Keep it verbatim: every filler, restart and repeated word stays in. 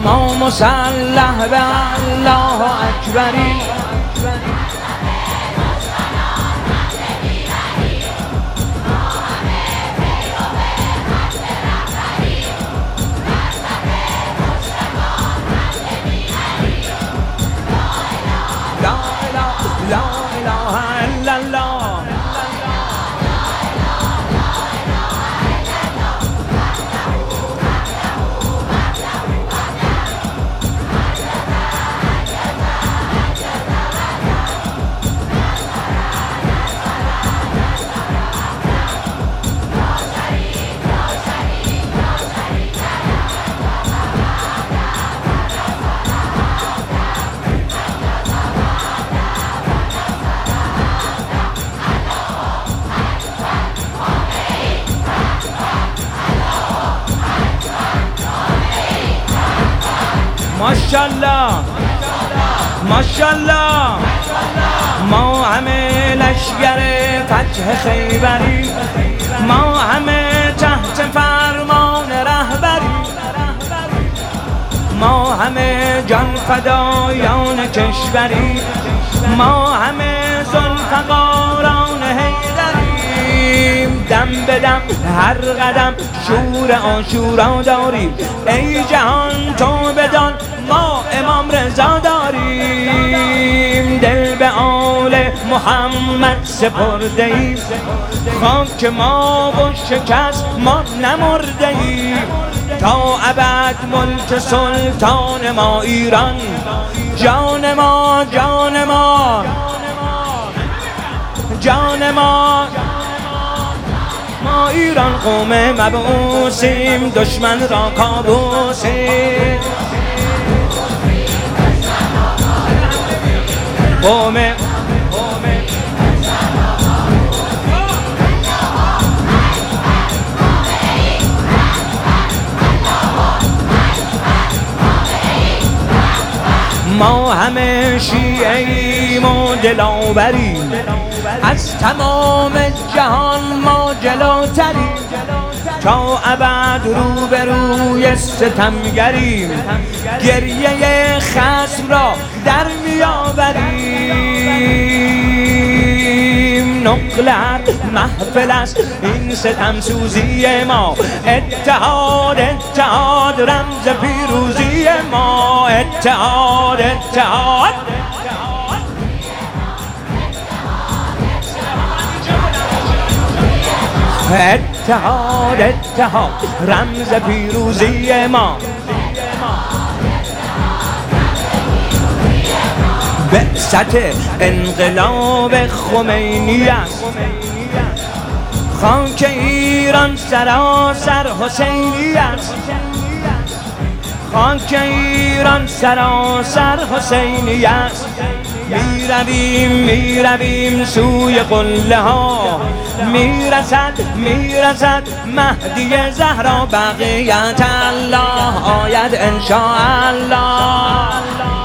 ما مسلح به الله اکبری. لا اله الا الله. ماشاءالله ماشاءالله ما همه لشگر فتح خیبری، ما همه تحت فرمان رهبری، ما همه جان فدایان کشوری، ما همه ذوالفقاران حیدریم. دم به دم هر قدم شور عاشورا داریم، ای جهان تو بدان ما امام رضا داریم. دل به آل محمد سپرده ایم، خاک ما و شکست ما نمرده ایم. تا ابد ملک سلطان ما ایران، جان ما جان ما جان ما ما ایران قوم مبعوثیم، دشمن را کابوسیم. قوم ما همه شیعیم و دلاوریم، از تمام جهان ما جلوتریم. تا ابد رو به روی ستمگریم، گریه خصم را در میآوریم. نقل هر محفل است این ستم سوزی ما، اتحاد اتحاد رمز پیروزی ما. اتحاد اتحاد اتحاد اتحاد رمز پیروزی ما. بعثت انقلاب خمینی است، خاک ایران سراسر حسینی است. خاک ایران سراسر حسینی است. می رویم می رویم سوی قله ها، می رسد می رسد مهدی زهرا. بقیت الله آید انشاءالله.